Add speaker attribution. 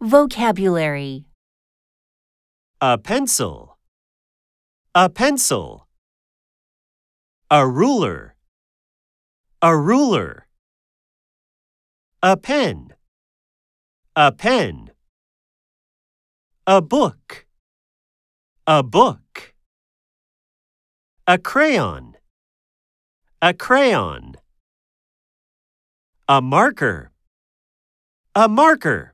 Speaker 1: Vocabulary.
Speaker 2: A pencil. A pencil. A ruler. A ruler. A pen. A pen. A book. A book. A crayon. A crayon. A marker. A marker.